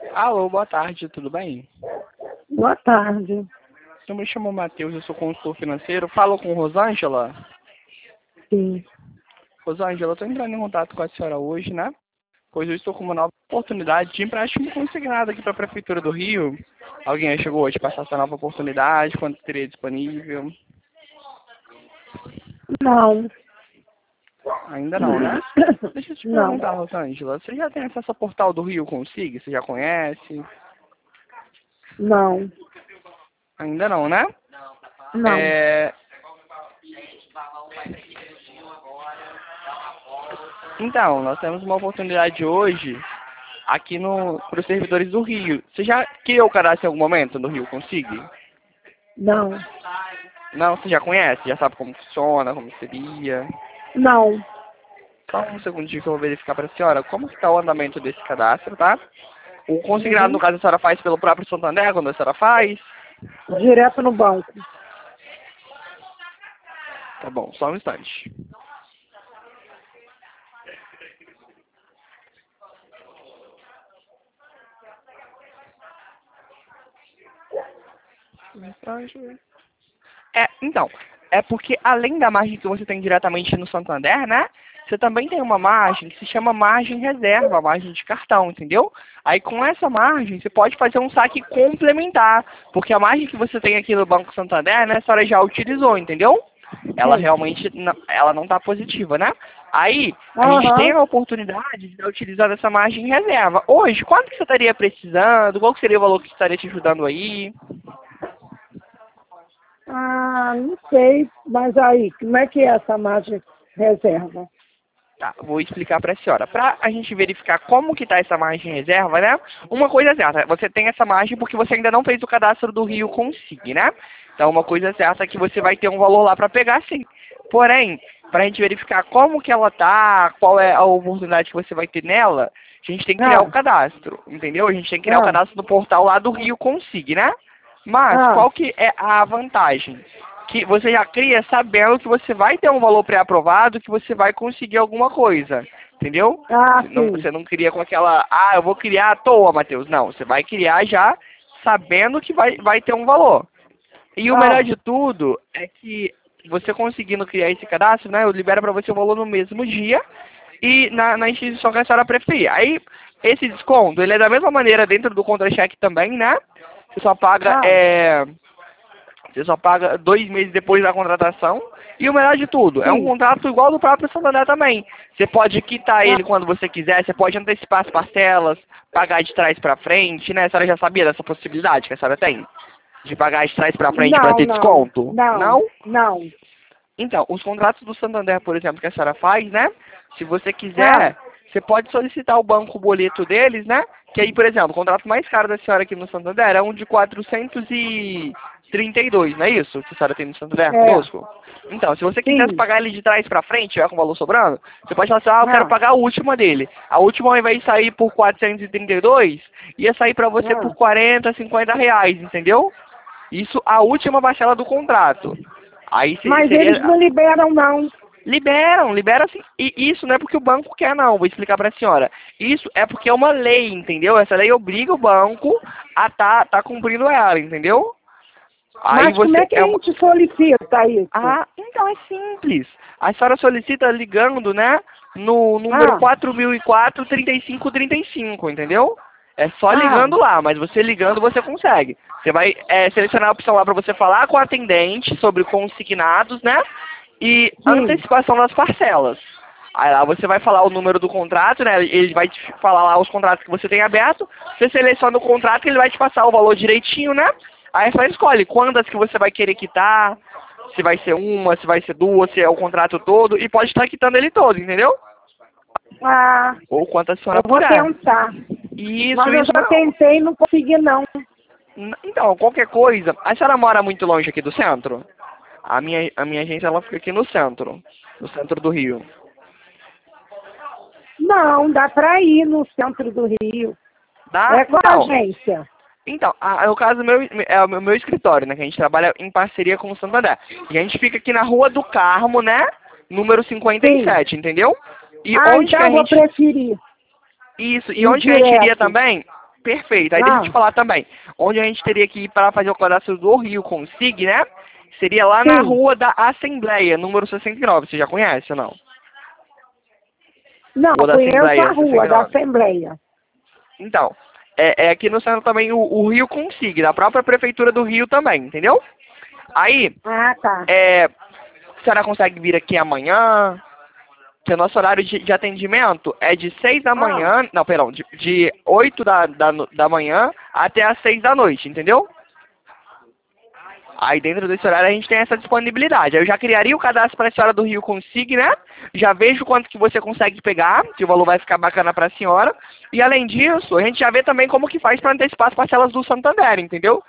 Alô, boa tarde, tudo bem? Boa tarde. Eu me chamo Matheus, eu sou consultor financeiro. Falo com Rosângela. Sim. Rosângela, eu estou entrando em contato com a senhora hoje, né? Pois eu estou com uma nova oportunidade de empréstimo consignado aqui para a Prefeitura do Rio. Alguém aí chegou hoje para passar essa nova oportunidade? Quando teria disponível? Não. Ainda não, né? Deixa eu te Não. perguntar, Rosângela. Você já tem acesso ao portal do Rio Consiga? Você já conhece? Não. Ainda não, né? Não. Então, nós temos uma oportunidade hoje aqui para os servidores do Rio. Você já criou o cadastro em algum momento no Rio Consigue? Não. Não, você já conhece? Já sabe como funciona, como seria? Não. Só um segundinho que eu vou verificar para a senhora como que está o andamento desse cadastro, tá? O consignado, no caso, a senhora faz pelo próprio Santander, quando a senhora faz? Direto no banco. Tá bom, só um instante. Então, é porque além da margem que você tem diretamente no Santander, né? Você também tem uma margem que se chama margem reserva, margem de cartão, entendeu? Aí com essa margem você pode fazer um saque complementar, porque a margem que você tem aqui no Banco Santander, né, a senhora já utilizou, entendeu? Ela Sim. realmente ela não está positiva, né? Aí a gente tem a oportunidade de estar utilizando essa margem reserva. Hoje, quanto que você estaria precisando? Qual que seria o valor que estaria te ajudando aí? Ah, não sei. Mas aí, como é que é essa margem reserva? Tá, vou explicar para a senhora. Para a gente verificar como que está essa margem reserva, né? Uma coisa certa, você tem essa margem porque você ainda não fez o cadastro do Rio Consigne, né? Então, uma coisa certa é que você vai ter um valor lá para pegar, sim. Porém, para a gente verificar como que ela tá, qual é a oportunidade que você vai ter nela, a gente tem que criar o cadastro, entendeu? A gente tem que criar o cadastro no portal lá do Rio Consigne, né? Mas, qual que é a vantagem? Que você já cria sabendo que você vai ter um valor pré-aprovado, que você vai conseguir alguma coisa, entendeu? Sim. Você não cria com aquela, eu vou criar à toa, Matheus. Não, você vai criar já sabendo que vai ter um valor. E o melhor de tudo é que você conseguindo criar esse cadastro, né, eu libero para você o valor no mesmo dia e na instituição que a senhora preferir. Aí, esse desconto, ele é da mesma maneira dentro do contra-cheque também, né? Você só paga, você só paga 2 meses depois da contratação. E o melhor de tudo, é um contrato igual do próprio Santander também. Você pode quitar ele quando você quiser, você pode antecipar as parcelas, pagar de trás para frente, né? A senhora já sabia dessa possibilidade que a senhora tem? De pagar de trás para frente para ter desconto? Não? Não. Então, os contratos do Santander, por exemplo, que a senhora faz, né? Se você quiser, você pode solicitar o banco o boleto deles, né? Que aí, por exemplo, o contrato mais caro da senhora aqui no Santander é um de 432, não é isso? Que a senhora tem no Santander conosco? Então, se você quisesse pagar ele de trás pra frente, tiver com o valor sobrando, você pode falar assim, eu quero pagar a última dele. A última, ao invés de sair por 432, ia sair pra você por 40, 50 reais, entendeu? Isso a última parcela do contrato. Aí Mas eles não liberam, não. Liberam sim. E isso não é porque o banco quer, não. Vou explicar para a senhora. Isso é porque é uma lei, entendeu? Essa lei obriga o banco a tá cumprindo ela, entendeu? Mas como é que a gente solicita isso? Então é simples. A senhora solicita ligando, né, no número 4004-3535, entendeu? É só ligando lá, mas você ligando você consegue. Você vai selecionar a opção lá para você falar com a atendente sobre consignados, né? E antecipação das parcelas. Aí lá você vai falar o número do contrato, né? Ele vai te falar lá os contratos que você tem aberto. Você seleciona o contrato e ele vai te passar o valor direitinho, né? Aí você escolhe quantas que você vai querer quitar, se vai ser uma, se vai ser duas, se é o contrato todo, e pode estar quitando ele todo, entendeu? Ou quantas a senhora puder. Eu vou tentar. Isso, Mas eu já tentei e não consegui, não. Então, qualquer coisa. A senhora mora muito longe aqui do centro? A minha agência, ela fica aqui no centro do Rio. Não, dá pra ir no centro do Rio. Dá? É qual a agência? Então, no caso, é o meu escritório, né? Que a gente trabalha em parceria com o Santander. E a gente fica aqui na Rua do Carmo, né? Número 57, entendeu? E onde então que a eu vou gente... preferir. Isso, e onde que a gente iria também? Perfeito. Aí deixa eu te falar também. Onde a gente teria que ir para fazer o cadastro do Rio Consig, né? Seria lá na Sim. Rua da Assembleia, número 69. Você já conhece ou não? Não, Rua da conheço Assembleia, a rua da 69. Assembleia. Então, é aqui no centro também o Rio Consig, da própria Prefeitura do Rio também, entendeu? Aí, Ah, tá. a senhora consegue vir aqui amanhã? Que o nosso horário de atendimento é de 6 da Ah, manhã, não, perdão, de 8 da manhã até as 6 da noite, entendeu? Aí dentro desse horário a gente tem essa disponibilidade. Aí eu já criaria o cadastro para a senhora do Rio Consig, né? Já vejo quanto que você consegue pegar, que o valor vai ficar bacana para a senhora. E além disso, a gente já vê também como que faz para antecipar as parcelas do Santander, entendeu?